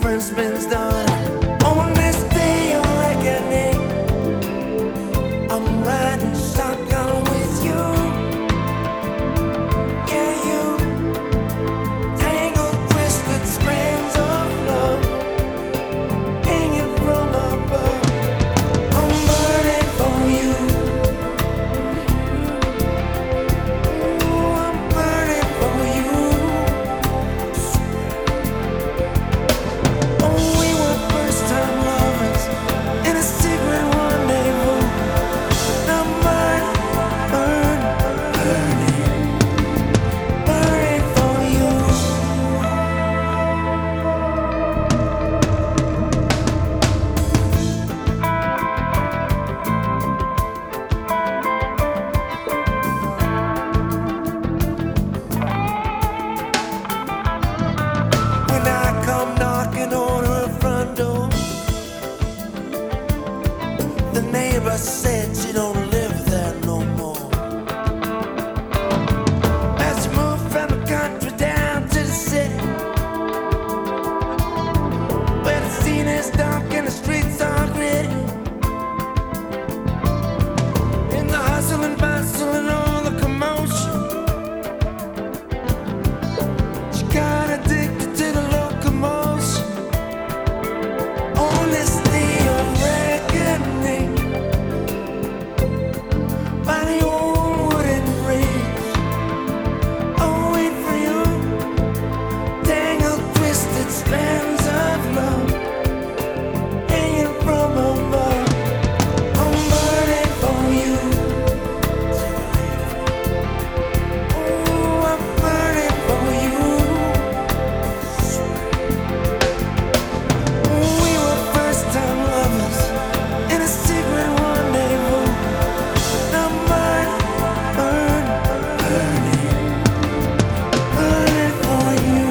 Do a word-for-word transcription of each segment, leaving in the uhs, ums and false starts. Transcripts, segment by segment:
Princeman's daughter. On this day of reckoning, I'm riding shotgun with you. Yeah, you tangled, twisted strands of love hanging from above. I'm burning for you. Ooh, I'm burning for you. Oh, we were first-time lovers in a secret rendezvous. Now burn, burn, burning, burning for you. When I come knocking on her front door, the neighbor said she don't live there no more. As she moved from the country down to the city, where the scene is dark and the streets are gritty, in the hustle and bustle and all the commotion, she got addicted to the locomotion. On this day of reckoning, by the old wooden bridge, I'll wait for you. Tangled, twisted strands of love hanging from above. I'm burning for you. Oh, I'm burning for you. We were first-time lovers in a secret rendezvous. Now burn, burn, burning, burning for you.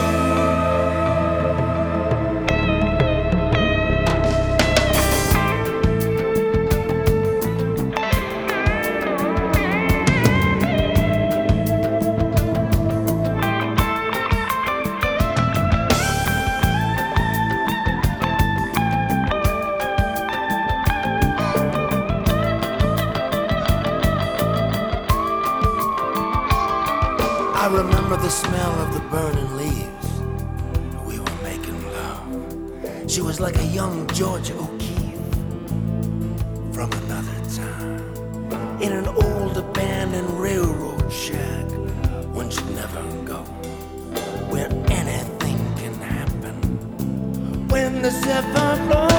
I remember the smell of the burning leaves. We were making love. She was like a young Georgia O'Keeffe from another time, in an old abandoned railroad shack, one should never go, where anything can happen when the zephyr blows.